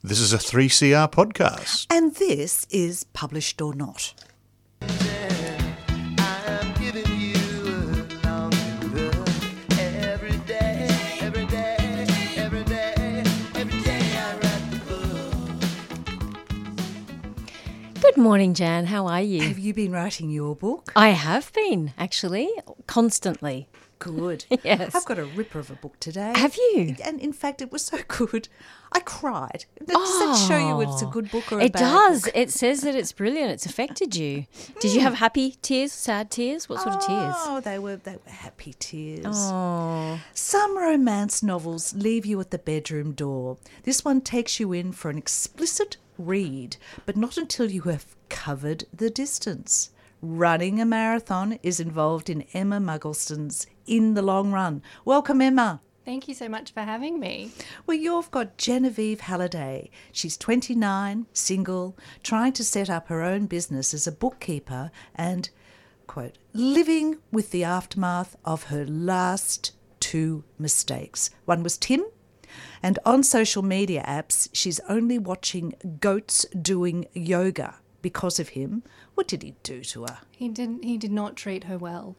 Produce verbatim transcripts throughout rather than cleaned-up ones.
This is a three C R podcast. And this is Published or Not. Good morning, Jan. How are you? Have you been writing your book? I have been, actually, constantly. Good. Yes. I've got a ripper of a book today. Have you? And in fact, it was so good, I cried. Does that show you it's a good book or a It bad does. book? It says that it's brilliant. It's affected you. Did you have happy tears, sad tears? What sort of tears? Oh, they were, they were happy tears. Oh. Some romance novels leave you at the bedroom door. This one takes you in for an explicit read, but not until you have covered the distance. Running a marathon is involved in Emma Muggleston's In the Long Run. Welcome, Emma. Thank you so much for having me. Well, you've got Genevieve Halliday. She's twenty-nine, single, trying to set up her own business as a bookkeeper and, quote, living with the aftermath of her last two mistakes. One was Tim, and on social media apps, she's only watching goats doing yoga because of him. What did he do to her? He didn't. He did not treat her well.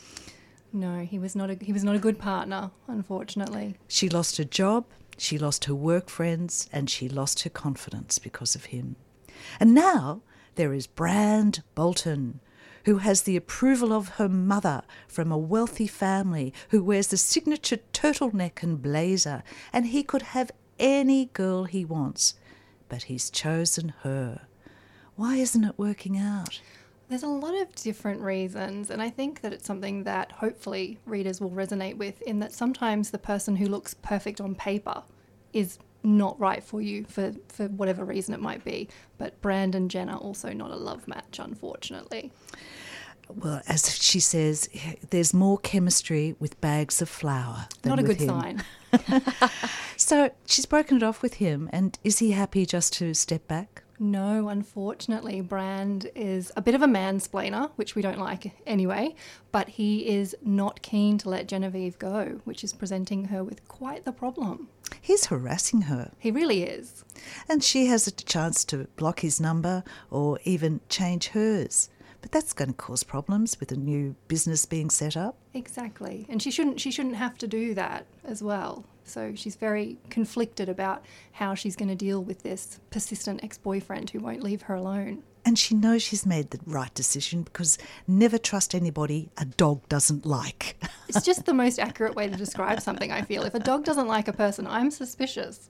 No, he was not a. He was not a good partner, unfortunately. She lost her job, she lost her work friends, and she lost her confidence because of him. And now there is Brand Bolton, who has the approval of her mother from a wealthy family, who wears the signature turtleneck and blazer, and he could have any girl he wants, but he's chosen her. Why isn't it working out? There's a lot of different reasons, and I think that it's something that hopefully readers will resonate with, in that sometimes the person who looks perfect on paper is not right for you for, for whatever reason it might be. But Brand and Jen are also not a love match, unfortunately. Well, as she says, there's more chemistry with bags of flour than Not a with good him. sign. So she's broken it off with him, and is he happy just to step back? No, unfortunately, Brand is a bit of a mansplainer, which we don't like anyway, but he is not keen to let Genevieve go, which is presenting her with quite the problem. He's harassing her, He really is. and she has a chance to block his number or even change hers. But that's going to cause problems with a new business being set up. Exactly. And she shouldn't she shouldn't have to do that as well. So she's very conflicted about how she's going to deal with this persistent ex-boyfriend who won't leave her alone. And she knows she's made the right decision, because never trust anybody a dog doesn't like. It's just the most accurate way to describe something, I feel. If a dog doesn't like a person, I'm suspicious.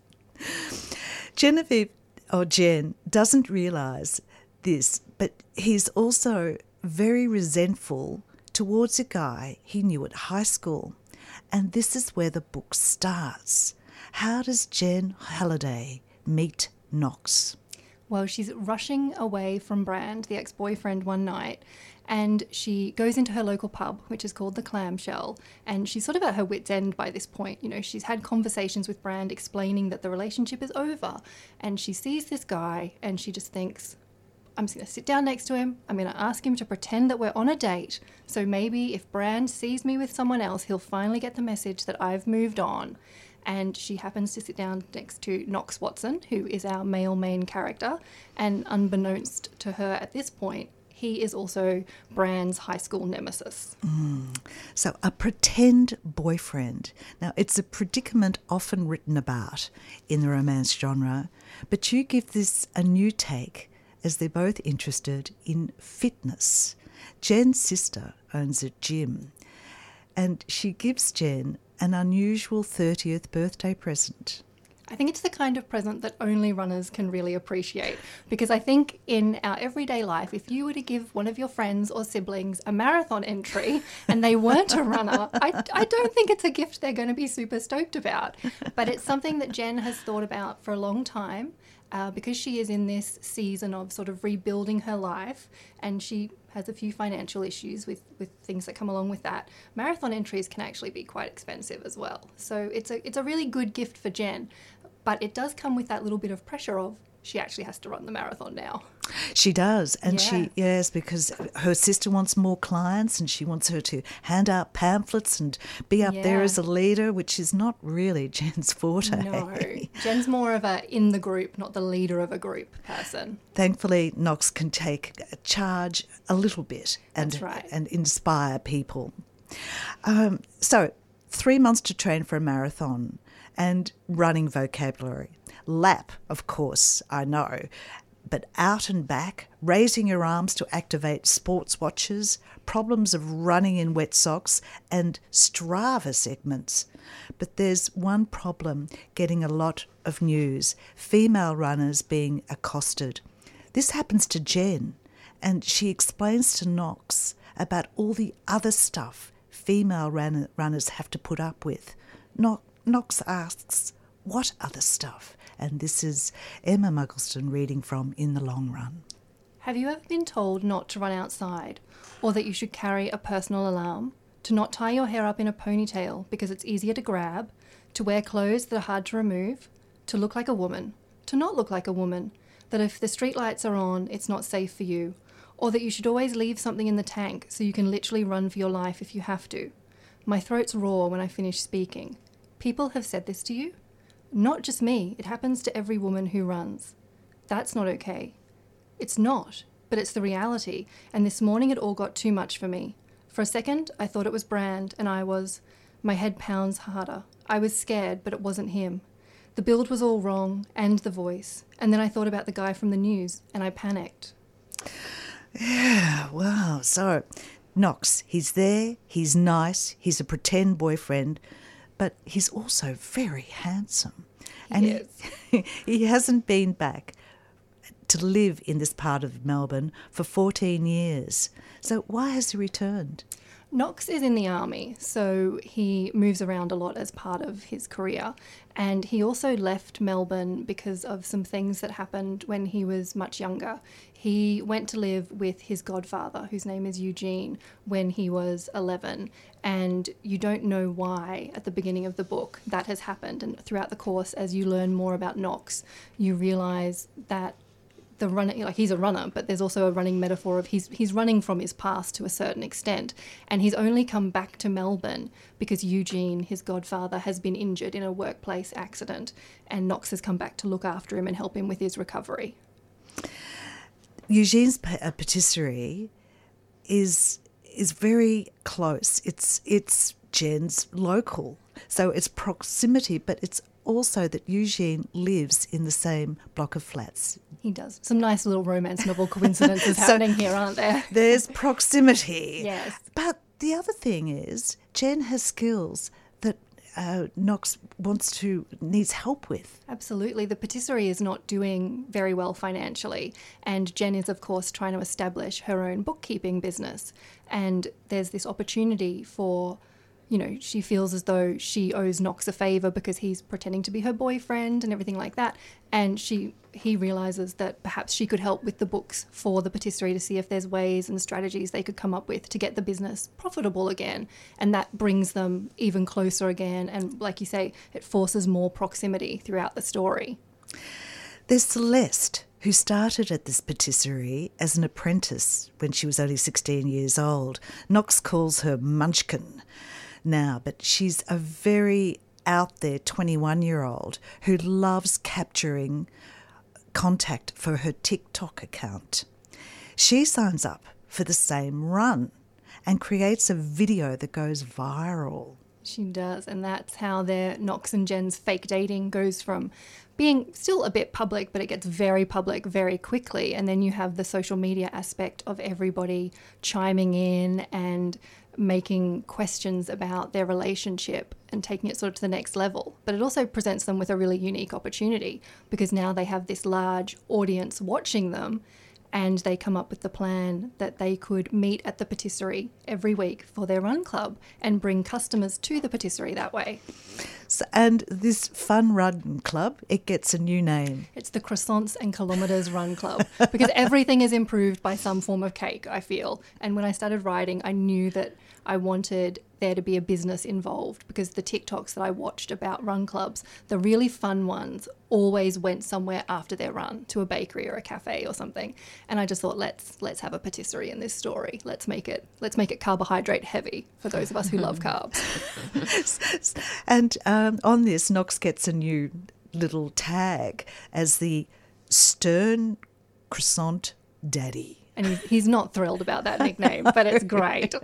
Genevieve, or Jen, doesn't realise this, but he's also very resentful towards a guy he knew at high school. And this is where the book starts. How does Jen Halliday meet Knox? Well, she's rushing away from Brand, the ex-boyfriend, one night, and she goes into her local pub, which is called the Clamshell, and she's sort of at her wit's end by this point. You know, she's had conversations with Brand explaining that the relationship is over, and she sees this guy and she just thinks, I'm just going to sit down next to him. I'm going to ask him to pretend that we're on a date. So maybe if Brand sees me with someone else, he'll finally get the message that I've moved on. And she happens to sit down next to Knox Watson, who is our male main character. And unbeknownst to her at this point, he is also Brand's high school nemesis. Mm. So a pretend boyfriend. Now, it's a predicament often written about in the romance genre, but you give this a new take, as they're both interested in fitness. Jen's sister owns a gym, and she gives Jen an unusual thirtieth birthday present. I think it's the kind of present that only runners can really appreciate, because I think in our everyday life, if you were to give one of your friends or siblings a marathon entry and they weren't a runner, I, I don't think it's a gift they're going to be super stoked about. But it's something that Jen has thought about for a long time. Uh, because she is in this season of sort of rebuilding her life, and she has a few financial issues with, with things that come along with that. Marathon entries can actually be quite expensive as well. So it's a it's a really good gift for Jen, but it does come with that little bit of pressure of she actually has to run the marathon now. She does. And Yeah. she, yes, because her sister wants more clients and she wants her to hand out pamphlets and be up there Yeah. as a leader, which is not really Jen's forte. No, Jen's more of a in the group, not the leader of a group person. Thankfully, Knox can take charge a little bit and, That's right. and inspire people. Um, so, three months to train for a marathon and running vocabulary. Lap, of course, I know. But out and back, raising your arms to activate sports watches, problems of running in wet socks, and Strava segments. But there's one problem getting a lot of news, female runners being accosted. This happens to Jen, and she explains to Knox about all the other stuff female run- runners have to put up with. No- Knox asks, what other stuff? And this is Emma Muggleston reading from In the Long Run. Have you ever been told not to run outside, or that you should carry a personal alarm, to not tie your hair up in a ponytail because it's easier to grab, to wear clothes that are hard to remove, to look like a woman, to not look like a woman, that if the streetlights are on, it's not safe for you, or that you should always leave something in the tank so you can literally run for your life if you have to? My throat's raw when I finish speaking. People have said this to you? Not just me, it happens to every woman who runs. That's not okay. It's not, but it's the reality, and this morning it all got too much for me. For a second, I thought it was Brand, and I was... My head pounds harder. I was scared, but it wasn't him. The build was all wrong, and the voice, and then I thought about the guy from the news, and I panicked. Yeah, wow. So, Knox, he's there, he's nice, he's a pretend boyfriend, but he's also very handsome. And He is. he, he hasn't been back to live in this part of Melbourne for fourteen years. So why has he returned? Knox is in the army, so he moves around a lot as part of his career. And he also left Melbourne because of some things that happened when he was much younger. He went to live with his godfather, whose name is Eugene, when he was eleven. And you don't know why at the beginning of the book that has happened. And throughout the course, as you learn more about Knox, you realise that the running, like he's a runner, but there's also a running metaphor of he's he's running from his past to a certain extent, and he's only come back to Melbourne because Eugene, his godfather, has been injured in a workplace accident, and Knox has come back to look after him and help him with his recovery. Eugene's pa- uh, patisserie is is very close. It's it's Jen's local, so it's proximity, but it's also that Eugene lives in the same block of flats. He does. Some nice little romance novel coincidences So- happening here, aren't there? There's proximity. Yes. But the other thing is, Jen has skills that uh, Knox wants to, needs help with. Absolutely. The patisserie is not doing very well financially, and Jen is, of course, trying to establish her own bookkeeping business. And there's this opportunity for, you know, she feels as though she owes Knox a favour because he's pretending to be her boyfriend and everything like that. And she he realises that perhaps she could help with the books for the patisserie to see if there's ways and strategies they could come up with to get the business profitable again. And that brings them even closer again. And like you say, it forces more proximity throughout the story. There's Celeste, who started at this patisserie as an apprentice when she was only sixteen years old. Knox calls her Munchkin now, but she's a very out there twenty-one-year-old who loves capturing contact for her TikTok account. She signs up for the same run and creates a video that goes viral. She does, and that's how their Knox and Jen's fake dating goes from being still a bit public, but it gets very public very quickly. And then you have the social media aspect of everybody chiming in and making questions about their relationship and taking it sort of to the next level. But it also presents them with a really unique opportunity because now they have this large audience watching them, and they come up with the plan that they could meet at the patisserie every week for their run club and bring customers to the patisserie that way. So- and this fun run club, it gets a new name. It's the Croissants and Kilometres Run Club, because everything is improved by some form of cake, I feel. And when I started writing, I knew that I wanted there to be a business involved, because the TikToks that I watched about run clubs, the really fun ones, always went somewhere after their run, to a bakery or a cafe or something. And I just thought, let's let's have a patisserie in this story. Let's make it let's make it carbohydrate heavy for those of us who love carbs. And um, on this, Knox gets a new little tag as the Stern Croissant Daddy. And he's, he's not thrilled about that nickname, but it's great.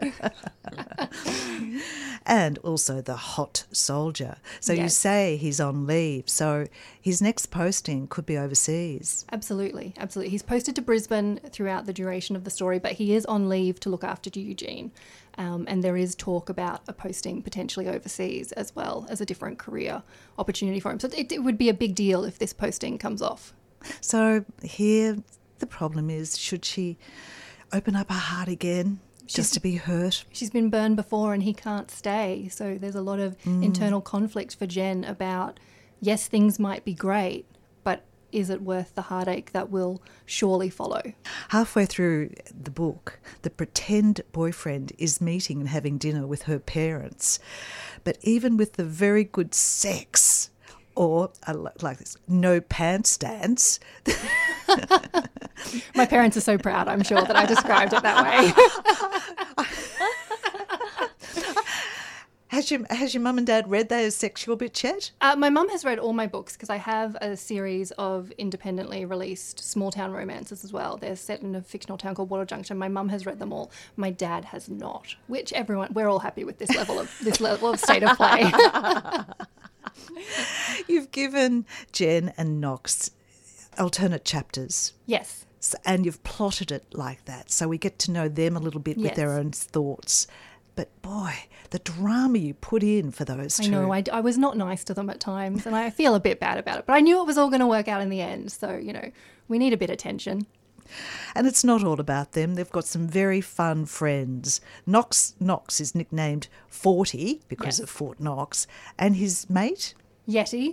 And also the Hot Soldier. So you Yes. say he's on leave, so his next posting could be overseas. Absolutely, absolutely. He's posted to Brisbane throughout the duration of the story, but he is on leave to look after Eugene. Um, and there is talk about a posting potentially overseas as well as a different career opportunity for him. So it, it would be a big deal if this posting comes off. So here the problem is, should she open up her heart again just to be hurt? She's been burned before and he can't stay. So there's a lot of Mm. internal conflict for Jen about, yes, things might be great, but is it worth the heartache that will surely follow? Halfway through the book, the pretend boyfriend is meeting and having dinner with her parents. But even with the very good sex, or I li- like this, no pants dance, My parents are so proud, I'm sure, that I described it that way. has your has your mum and dad read those sexual bits yet? Uh, my mum has read all my books because I have a series of independently released small town romances as well. They're set in a fictional town called Water Junction. My mum has read them all. My dad has not, which everyone, we're all happy with this level of this level of state of play. You've given Jen and Knox alternate chapters. Yes. S- And you've plotted it like that, so we get to know them a little bit with Yes. their own thoughts. But boy, the drama you put in for those I two. know, I, I was not nice to them at times and I feel a bit bad about it, but I knew it was all going to work out in the end. So, you know, we need a bit of tension. And it's not all about them. They've got some very fun friends. Knox Knox is nicknamed Forty because Yes. of Fort Knox, and his mate, Yeti.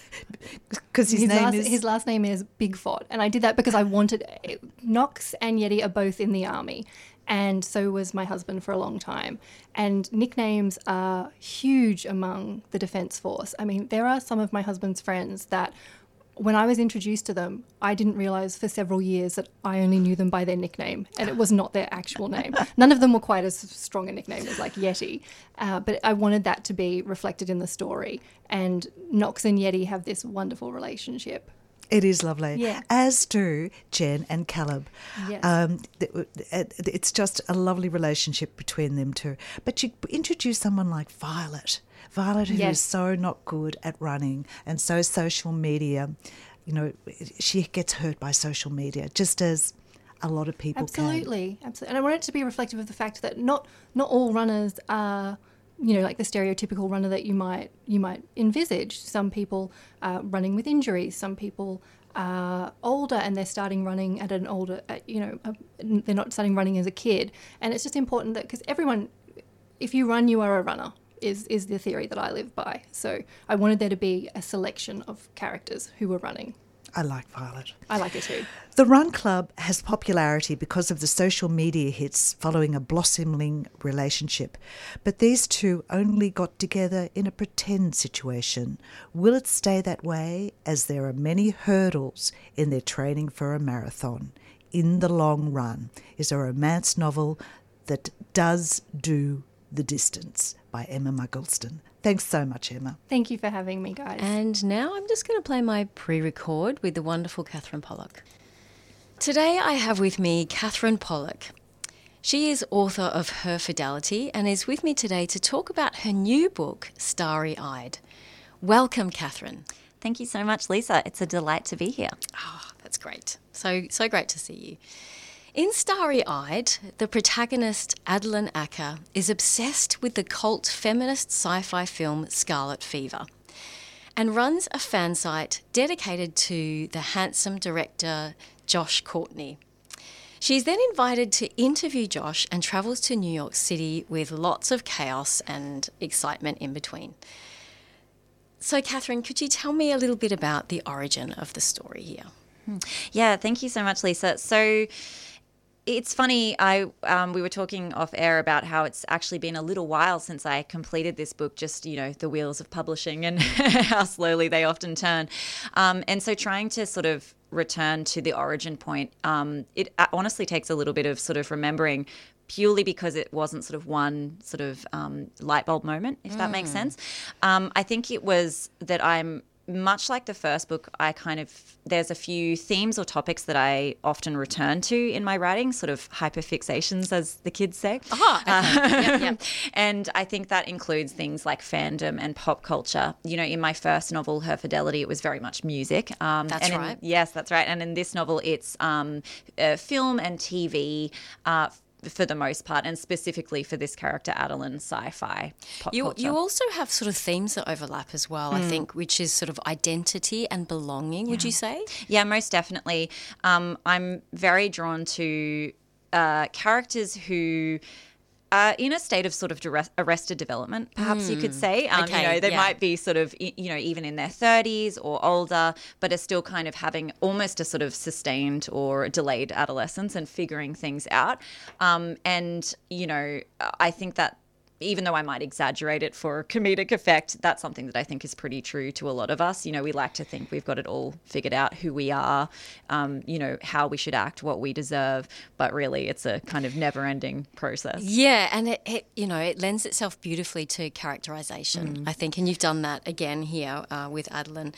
because his, His, name last, is his last name is Bigfoot. And I did that because I wanted... Knox and Yeti are both in the army. And so was my husband for a long time. And nicknames are huge among the Defence Force. I mean, there are some of my husband's friends that when I was introduced to them, I didn't realise for several years that I only knew them by their nickname and it was not their actual name. None of them were quite as strong a nickname as like Yeti, uh, but I wanted that to be reflected in the story. And Knox and Yeti have this wonderful relationship. It is lovely. Yeah. As do Jen and Caleb. Yes. Um, th- it- it's just a lovely relationship between them two. But you introduce someone like Violet. Violet, who Yes. is so not good at running and so social media. You know, she gets hurt by social media, just as a lot of people can. Absolutely, absolutely. And I want it to be reflective of the fact that not not all runners are, you know, like the stereotypical runner that you might you might envisage. Some people are running with injuries. Some people are older and they're starting running at an older, at, you know, a, they're not starting running as a kid. And it's just important that because everyone, if you run, you are a runner. Is is the theory that I live by. So I wanted there to be a selection of characters who were running. I like Violet. I like it too. The Run Club has popularity because of the social media hits following a blossoming relationship. But these two only got together in a pretend situation. Will it stay that way, as there are many hurdles in their training for a marathon? In the Long Run is a romance novel that does do the distance by Emma Muggleston. Thanks so much, Emma. Thank you for having me, guys. And now I'm just going to play my pre-record with the wonderful Catherine Pollock. Today I have with me Catherine Pollock. She is author of Her Fidelity and is with me today to talk about her new book, Starry Eyed. Welcome, Catherine. Thank you so much, Lisa. It's a delight to be here. Oh, that's great. So, so great to see you. In Starry Eyed, the protagonist, Adeline Acker, is obsessed with the cult feminist sci-fi film Scarlet Fever and runs a fan site dedicated to the handsome director Josh Courtney. She's then invited to interview Josh and travels to New York City with lots of chaos and excitement in between. So, Catherine, could you tell me a little bit about the origin of the story here? Yeah, thank you so much, Lisa. So it's funny, I um, we were talking off air about how it's actually been a little while since I completed this book, just, you know, the wheels of publishing and how slowly they often turn. Um, and so trying to sort of return to the origin point, um, it honestly takes a little bit of sort of remembering, purely because it wasn't sort of one sort of um, light bulb moment, if mm. that makes sense. Um, I think it was that I'm, much like the first book, I kind of, there's a few themes or topics that I often return to in my writing, sort of hyperfixations, as the kids say. Oh, okay. Uh, yep, yep. And I think that includes things like fandom and pop culture. You know, in my first novel, Her Fidelity, it was very much music. Um, that's and in, right. Yes, that's right. And in this novel, it's um, uh, film and T V, uh, for the most part, and specifically for this character, Adeline, sci-fi, pop you, culture. You also have sort of themes that overlap as well, mm. I think, which is sort of identity and belonging, yeah. would you say? Yeah, most definitely. Um, I'm very drawn to uh, characters who are in a state of sort of arrested development, perhaps mm. you could say. Um, okay, you know, they yeah. might be sort of, you know, even in their thirties or older, but are still kind of having almost a sort of sustained or delayed adolescence and figuring things out. Um, and, you know, I think that even though I might exaggerate it for comedic effect, that's something that I think is pretty true to a lot of us. You know, we like to think we've got it all figured out, who we are, um, you know, how we should act, what we deserve, but really it's a kind of never-ending process. Yeah, and it, it you know, it lends itself beautifully to characterization, mm. I think, and you've done that again here uh, with Adeline.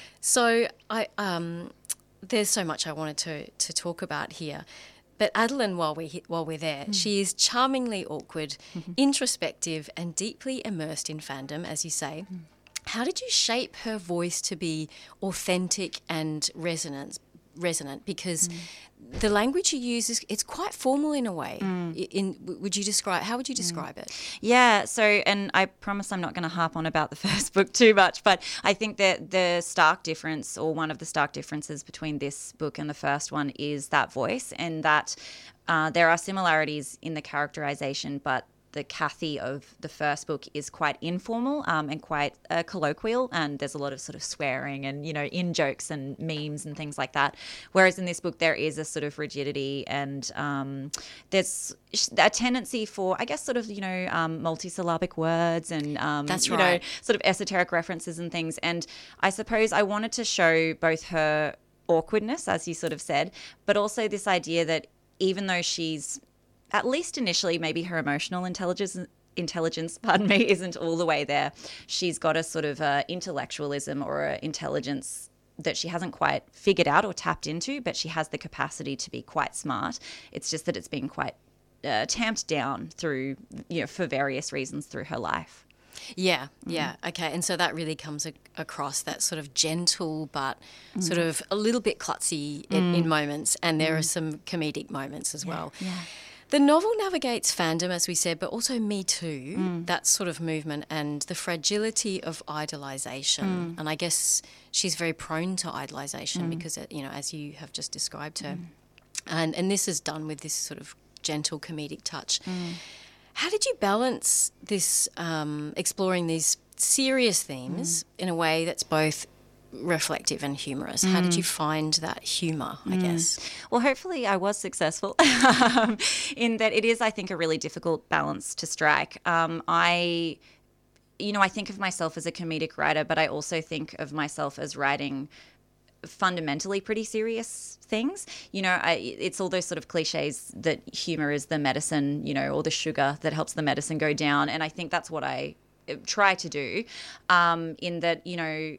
So I um, there's so much I wanted to, to talk about here. But Adeline, while, we, while we're there, mm. she is charmingly awkward, mm-hmm. introspective and deeply immersed in fandom, as you say. Mm. How did you shape her voice to be authentic and resonant? resonant? Because mm. the language you use, is it's quite formal in a way. Mm. In, would you describe, how would you describe mm. it? Yeah, so, and I promise I'm not going to harp on about the first book too much, but I think that the stark difference, or one of the stark differences between this book and the first one, is that voice, and that uh, there are similarities in the characterization, but the Kathy of the first book is quite informal um, and quite uh, colloquial, and there's a lot of sort of swearing and, you know, in jokes and memes and things like that. Whereas in this book, there is a sort of rigidity, and um, there's a tendency for, I guess, sort of, you know, um, multisyllabic words and, um, That's you right. know, sort of esoteric references and things. And I suppose I wanted to show both her awkwardness, as you sort of said, but also this idea that even though she's, at least initially, maybe her emotional intelligence, intelligence, pardon me, isn't all the way there. She's got a sort of uh, intellectualism or a intelligence that she hasn't quite figured out or tapped into, but she has the capacity to be quite smart. It's just that it's been quite uh, tamped down through, you know, for various reasons through her life. Yeah, yeah, mm. okay. And so that really comes a- across that sort of gentle but mm. sort of a little bit klutzy in, mm. in moments, and there mm. are some comedic moments as yeah, well. Yeah. The novel navigates fandom, as we said, but also Me Too, mm. that sort of movement, and the fragility of idolisation. Mm. And I guess she's very prone to idolisation mm. because, it, you know, as you have just described her. Mm. And, and this is done with this sort of gentle comedic touch. Mm. How did you balance this, um, exploring these serious themes mm. in a way that's both reflective and humorous? Mm. How did you find that humour, I mm. guess? Well, hopefully I was successful um, in that it is, I think, a really difficult balance to strike. Um, I, you know, I think of myself as a comedic writer, but I also think of myself as writing fundamentally pretty serious things. You know, I, it's all those sort of cliches that humour is the medicine, you know, or the sugar that helps the medicine go down. And I think that's what I try to do, um, in that, you know,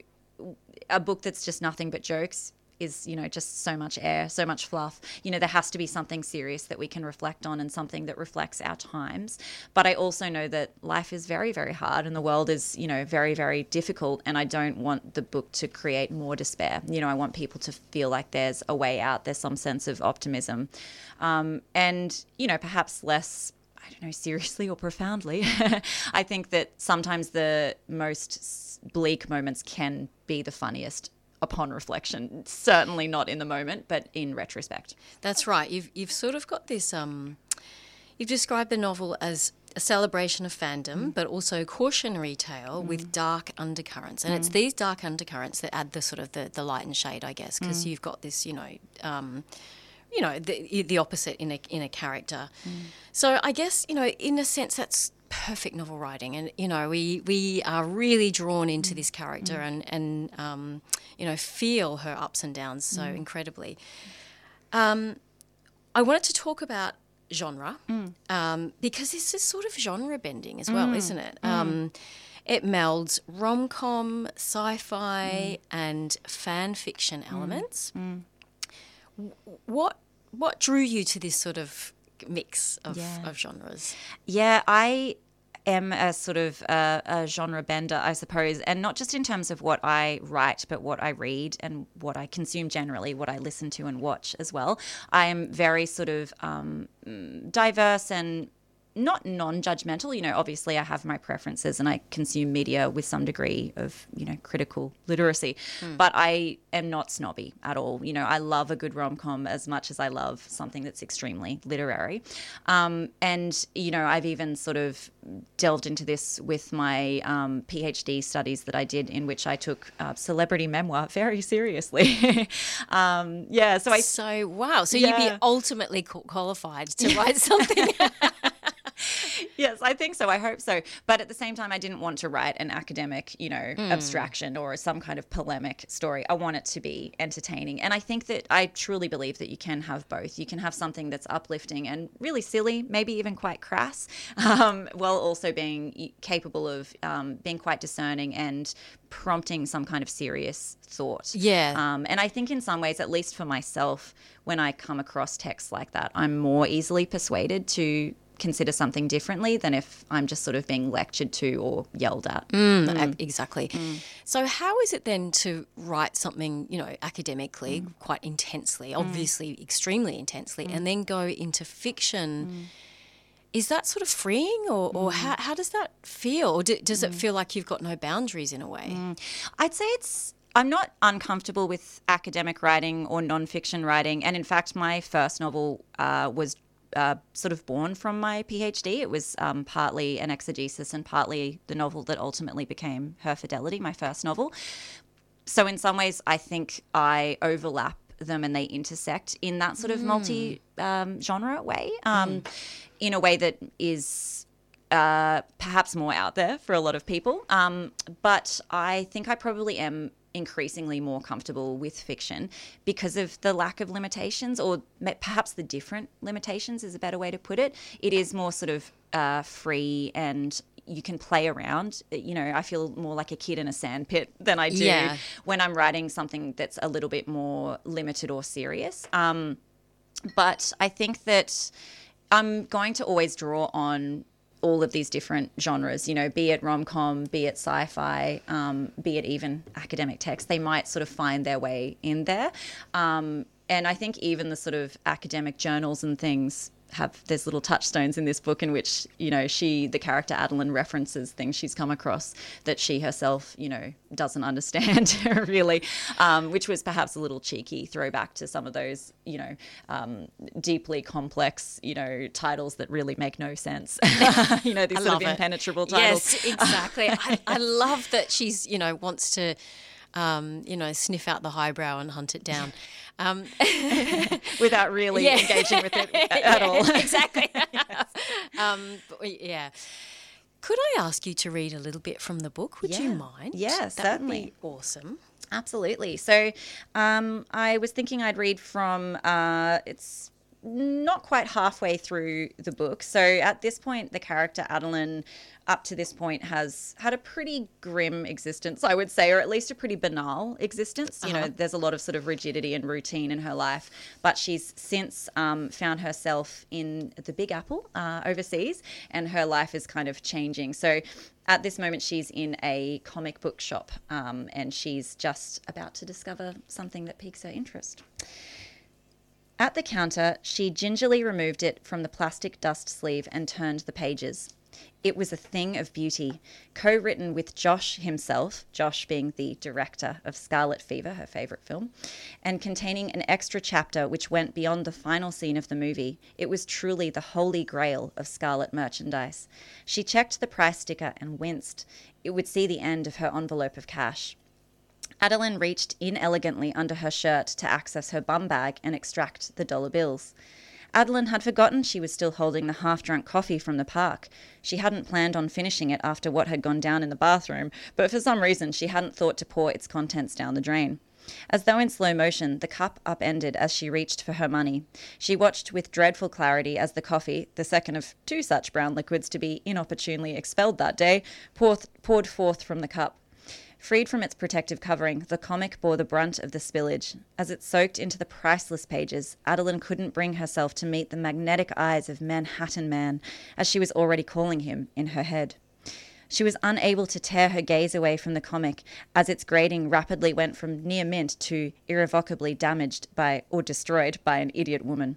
a book that's just nothing but jokes is, you know, just so much air, so much fluff. You know, there has to be something serious that we can reflect on and something that reflects our times. But I also know that life is very, very hard and the world is, you know, very, very difficult. And I don't want the book to create more despair. You know, I want people to feel like there's a way out, there's some sense of optimism. Um, and, you know, perhaps less, I don't know, seriously or profoundly. I think that sometimes the most bleak moments can be the funniest upon reflection. Certainly not in the moment, but in retrospect. That's right. You've you've sort of got this. Um, you've described the novel as a celebration of fandom, but also cautionary tale with dark undercurrents. And it's these dark undercurrents that add the sort of the, the light and shade, I guess, because you've got this, you know, um, you know, the, the opposite in a in a character. So I guess, you know, in a sense, that's perfect novel writing. And, you know, we, we are really drawn into this character and, and um, you know, feel her ups and downs so incredibly. Um, I wanted to talk about genre mm. um, because this is sort of genre bending as well, mm. isn't it? Mm. Um, it melds rom-com, sci-fi mm. and fan fiction elements. Mm. Mm. What what drew you to this sort of mix of, yeah. of genres? Yeah, I am a sort of uh, a genre bender, I suppose, and not just in terms of what I write, but what I read and what I consume generally, what I listen to and watch as well. I am very sort of um, diverse and not non-judgmental. You know, obviously I have my preferences and I consume media with some degree of, you know, critical literacy, mm. but I am not snobby at all. You know, I love a good rom-com as much as I love something that's extremely literary. Um, and, you know, I've even sort of delved into this with my um, PhD studies that I did, in which I took uh, celebrity memoir very seriously. um, yeah. So I. So, wow. So yeah. you'd be ultimately qualified to write something. Yes, I think so. I hope so. But at the same time, I didn't want to write an academic, you know, mm. abstraction or some kind of polemic story. I want it to be entertaining. And I think that I truly believe that you can have both. You can have something that's uplifting and really silly, maybe even quite crass, um, while also being capable of um, being quite discerning and prompting some kind of serious thought. Yeah. Um, and I think in some ways, at least for myself, when I come across texts like that, I'm more easily persuaded to consider something differently than if I'm just sort of being lectured to or yelled at. Mm, mm. Exactly. Mm. So how is it then to write something, you know, academically, mm. quite intensely, obviously mm. extremely intensely, mm. and then go into fiction? Mm. Is that sort of freeing or, or mm. how, how does that feel? Or do, does mm. it feel like you've got no boundaries in a way? Mm. I'd say it's I'm not uncomfortable with academic writing or nonfiction writing. And in fact, my first novel uh, was Uh, sort of born from my PhD. It was um, partly an exegesis and partly the novel that ultimately became Her Fidelity, my first novel. So in some ways, I think I overlap them and they intersect in that sort of mm. multi-genre um, way, um, mm. in a way that is uh, perhaps more out there for a lot of people. Um, but I think I probably am increasingly more comfortable with fiction because of the lack of limitations, or perhaps the different limitations is a better way to put it. It is more sort of uh, free and you can play around. You know, I feel more like a kid in a sandpit than I do yeah. when I'm writing something that's a little bit more limited or serious. Um, but I think that I'm going to always draw on all of these different genres, you know, be it rom-com, be it sci-fi, um, be it even academic text, they might sort of find their way in there. Um, and I think even the sort of academic journals and things have, there's little touchstones in this book in which, you know, she, the character Adeline, references things she's come across that she herself, you know, doesn't understand really, um, which was perhaps a little cheeky throwback to some of those, you know, um, deeply complex, you know, titles that really make no sense. You know, these I sort of it. impenetrable titles. Yes, exactly. I, I love that she's, you know, wants to, um, you know, sniff out the highbrow and hunt it down. Um, Without really yeah. engaging with it at all. Exactly. Yes. Um, but, yeah. Could I ask you to read a little bit from the book? Would yeah. you mind? Yeah, that certainly. Would be awesome. Absolutely. So um, I was thinking I'd read from, uh, it's not quite halfway through the book. So at this point, the character Adeline, up to this point, has had a pretty grim existence, I would say, or at least a pretty banal existence. You uh-huh. know, there's a lot of sort of rigidity and routine in her life, but she's since um, found herself in the Big Apple uh, overseas, and her life is kind of changing. So at this moment, she's in a comic book shop, um, and she's just about to discover something that piques her interest. At the counter, she gingerly removed it from the plastic dust sleeve and turned the pages. It was a thing of beauty, co-written with Josh himself, Josh being the director of Scarlet Fever, her favourite film, and containing an extra chapter which went beyond the final scene of the movie. It was truly the holy grail of Scarlet merchandise. She checked the price sticker and winced. It would see the end of her envelope of cash. Adeline reached inelegantly under her shirt to access her bum bag and extract the dollar bills. Adeline had forgotten she was still holding the half-drunk coffee from the park. She hadn't planned on finishing it after what had gone down in the bathroom, but for some reason she hadn't thought to pour its contents down the drain. As though in slow motion, the cup upended as she reached for her money. She watched with dreadful clarity as the coffee, the second of two such brown liquids to be inopportunely expelled that day, poured, poured forth from the cup. Freed from its protective covering, the comic bore the brunt of the spillage. As it soaked into the priceless pages, Adeline couldn't bring herself to meet the magnetic eyes of Manhattan Man, as she was already calling him in her head. She was unable to tear her gaze away from the comic, as its grading rapidly went from near mint to irrevocably damaged by or destroyed by an idiot woman.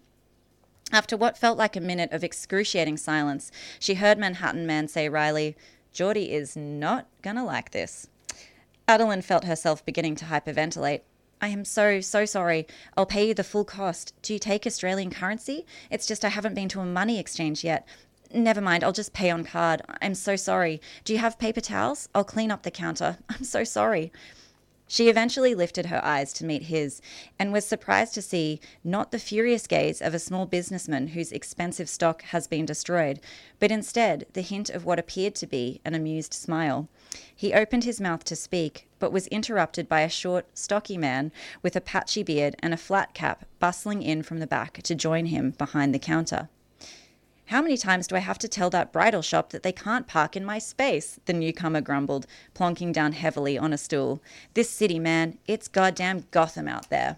After what felt like a minute of excruciating silence, she heard Manhattan Man say wryly, "Geordie is not gonna like this." Adeline felt herself beginning to hyperventilate. "I am so, so sorry. I'll pay you the full cost. Do you take Australian currency? It's just I haven't been to a money exchange yet. Never mind, I'll just pay on card. I'm so sorry. Do you have paper towels? I'll clean up the counter. I'm so sorry." She eventually lifted her eyes to meet his and was surprised to see not the furious gaze of a small businessman whose expensive stock has been destroyed, but instead the hint of what appeared to be an amused smile. He opened his mouth to speak, but was interrupted by a short, stocky man with a patchy beard and a flat cap bustling in from the back to join him behind the counter. "How many times do I have to tell that bridal shop that they can't park in my space?" the newcomer grumbled, plonking down heavily on a stool. "This city, man, it's goddamn Gotham out there."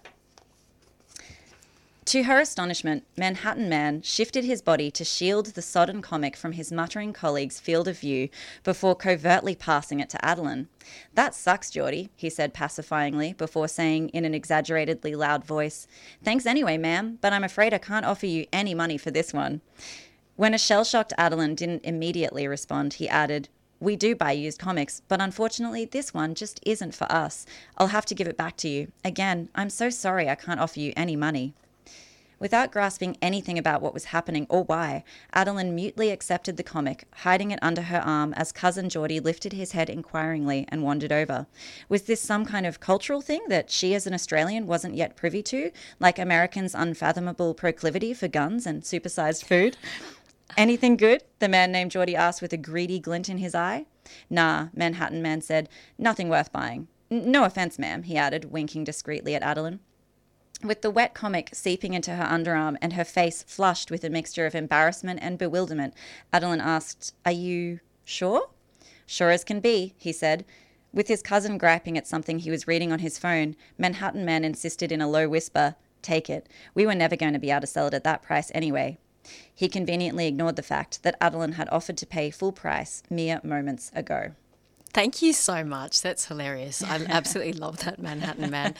To her astonishment, Manhattan Man shifted his body to shield the sodden comic from his muttering colleague's field of view before covertly passing it to Adeline. "That sucks, Geordie," he said pacifyingly before saying in an exaggeratedly loud voice, "Thanks anyway, ma'am, but I'm afraid I can't offer you any money for this one." When a shell-shocked Adeline didn't immediately respond, he added, "We do buy used comics, but unfortunately this one just isn't for us. I'll have to give it back to you. Again, I'm so sorry I can't offer you any money." Without grasping anything about what was happening or why, Adeline mutely accepted the comic, hiding it under her arm as cousin Geordie lifted his head inquiringly and wandered over. Was this some kind of cultural thing that she as an Australian wasn't yet privy to, like Americans' unfathomable proclivity for guns and supersized food? "Anything good?" the man named Geordie asked with a greedy glint in his eye. "Nah," Manhattan Man said. "Nothing worth buying. N- no offense, ma'am," he added, winking discreetly at Adeline. With the wet comic seeping into her underarm and her face flushed with a mixture of embarrassment and bewilderment, Adeline asked, "Are you sure?" "Sure as can be," he said. With his cousin griping at something he was reading on his phone, Manhattan Man insisted in a low whisper, "Take it. We were never going to be able to sell it at that price anyway." He conveniently ignored the fact that Adeline had offered to pay full price mere moments ago. Thank you so much. That's hilarious. I absolutely love that Manhattan Man.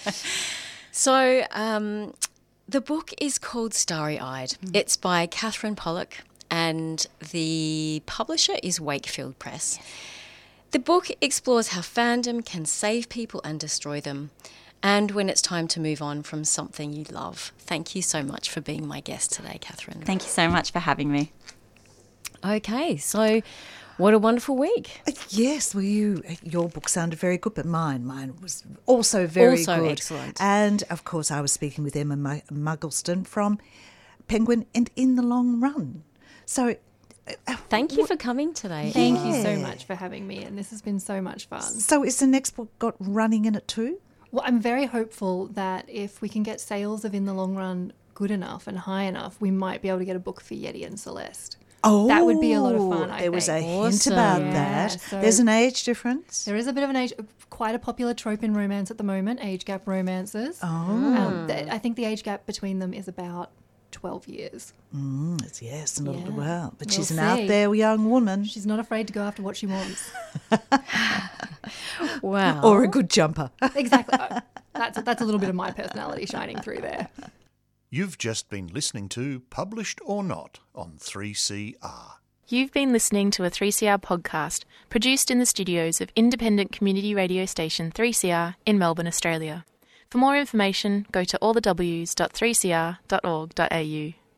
So um, the book is called Starry-Eyed. Mm. It's by Catherine Pollock and the publisher is Wakefield Press. Yes. The book explores how fandom can save people and destroy them, and when it's time to move on from something you love. Thank you so much for being my guest today, Catherine. Thank you so much for having me. Okay, so what a wonderful week. Uh, Yes, well, you your book sounded very good, but mine, mine was also very Also good. excellent. And of course, I was speaking with Emma Mu- Muggleston from Penguin and In the Long Run. So, uh, Thank you for coming today. Thank you so Yeah. much for having me, and this has been so much fun. so is the next book got running in it too? Well, I'm very hopeful that if we can get sales of In the Long Run good enough and high enough, we might be able to get a book for Yeti and Celeste. Oh, That would be a lot of fun, I There was a think. hint Awesome. about Yeah, that. so- There's an age difference. There is a bit of an age, quite a popular trope in romance at the moment, age gap romances. Oh, Um, th- I think the age gap between them is about twelve years. mm, it's- yes, not Yeah. well. But We'll she's an see. out there young woman. She's not afraid to go after what she wants. Wow. Or a good jumper. Exactly. Oh, That's, that's a little bit of my personality shining through there. You've just been listening to Published or Not on three C R. You've been listening to a three C R podcast produced in the studios of independent community radio station three C R in Melbourne, Australia. For more information, go to all the w s dot three c r dot org dot a u.